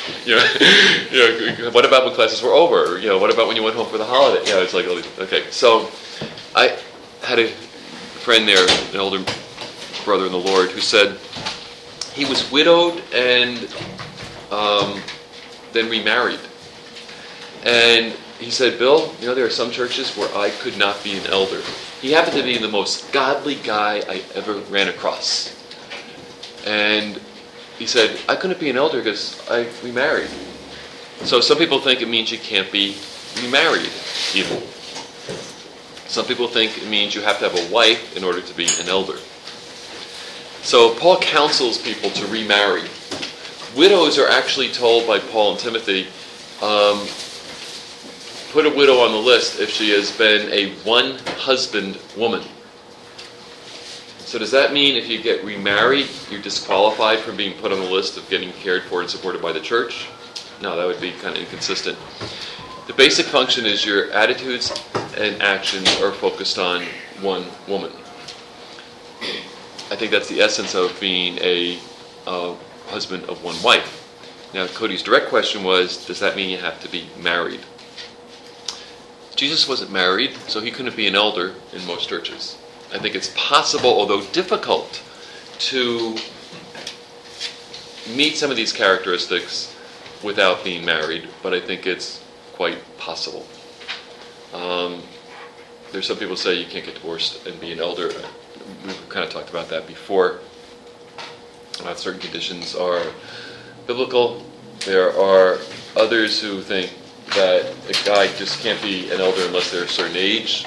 What about when classes were over? What about when you went home for the holiday? It's like, okay. So I had a friend there, an older brother in the Lord, who said he was widowed and then remarried. And he said, Bill, there are some churches where I could not be an elder. He happened to be the most godly guy I ever ran across. And he said, I couldn't be an elder because I remarried. So some people think it means you can't be remarried even. Some people think it means you have to have a wife in order to be an elder. So Paul counsels people to remarry. Widows are actually told by Paul and Timothy, put a widow on the list if she has been a one-husband woman. So does that mean if you get remarried, you're disqualified from being put on the list of getting cared for and supported by the church? No, that would be kind of inconsistent. The basic function is your attitudes and actions are focused on one woman. I think that's the essence of being a husband of one wife. Now, Cody's direct question was, does that mean you have to be married? Jesus wasn't married, so he couldn't be an elder in most churches. I think it's possible, although difficult, to meet some of these characteristics without being married, but I think it's quite possible. There's some people say you can't get divorced and be an elder. We've kind of talked about that before. Certain conditions are biblical. There are others who think that a guy just can't be an elder unless they're a certain age.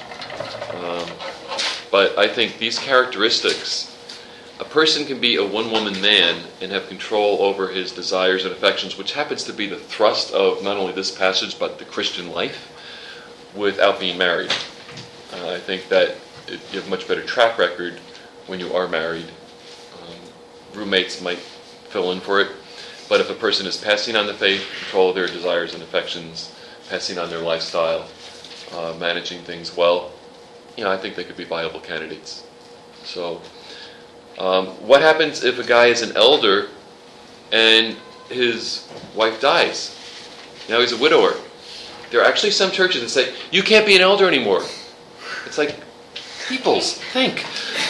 But I think these characteristics, a person can be a one-woman man and have control over his desires and affections, which happens to be the thrust of not only this passage, but the Christian life, without being married. I think that you have a much better track record when you are married. Roommates might fill in for it. But if a person is passing on the faith, control of their desires and affections, passing on their lifestyle, managing things well, I think they could be viable candidates. So, what happens if a guy is an elder and his wife dies? Now he's a widower. There are actually some churches that say, you can't be an elder anymore. It's like, peoples, think.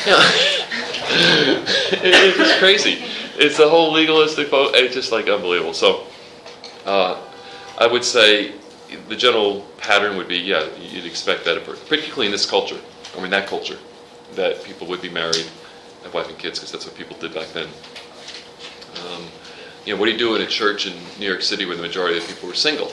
It's just crazy. It's a whole legalistic vote. It's just like unbelievable. So, I would say the general pattern would be, you'd expect that, particularly in this culture, that culture, that people would be married, have wife and kids, because that's what people did back then. What do you do in a church in New York City where the majority of the people were single?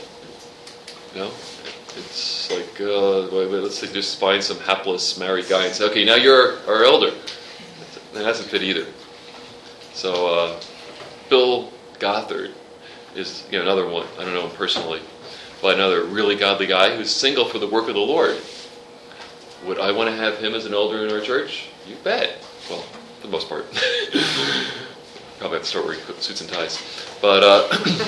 It's like, let's say just find some hapless married guy and say, okay, now you're our elder. That hasn't fit either. So, Bill Gothard is another one. I don't know him personally, but another really godly guy who's single for the work of the Lord. Would I want to have him as an elder in our church? You bet. Well, for the most part. Probably have to start wearing suits and ties. But,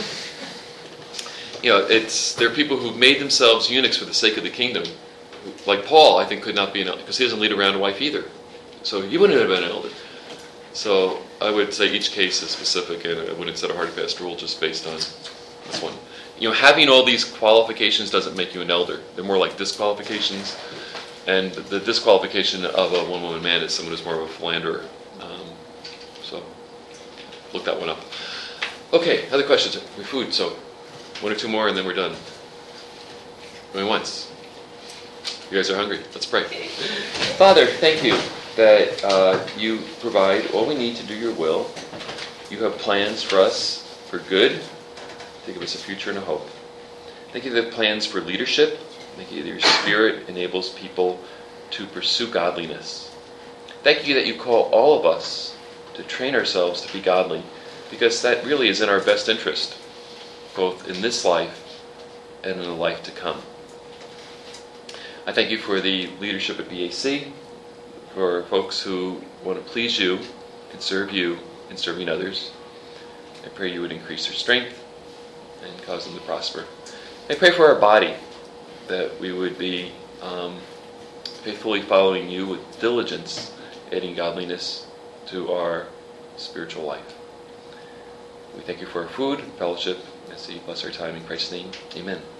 there are people who've made themselves eunuchs for the sake of the kingdom. Like Paul, I think, could not be an elder, because he doesn't lead around a wife either. So he wouldn't have been an elder. So I would say each case is specific, and I wouldn't set a hard and fast rule just based on this one. Having all these qualifications doesn't make you an elder. They're more like disqualifications. And the disqualification of a one-woman man is someone who's more of a philanderer. So look that one up. Okay, other questions? We food, so one or two more and then we're done. Going once. You guys are hungry. Let's pray. Father, thank you that you provide all we need to do your will. You have plans for us for good, to give us a future and a hope. Thank you that plans for leadership. Thank you that your Spirit enables people to pursue godliness. Thank you that you call all of us to train ourselves to be godly, because that really is in our best interest, both in this life and in the life to come. I thank you for the leadership at BAC, for folks who want to please you and serve you in serving others. I pray you would increase their strength and cause them to prosper. I pray for our body, that we would be faithfully following you with diligence, adding godliness to our spiritual life. We thank you for our food, fellowship, and so you bless our time in Christ's name. Amen.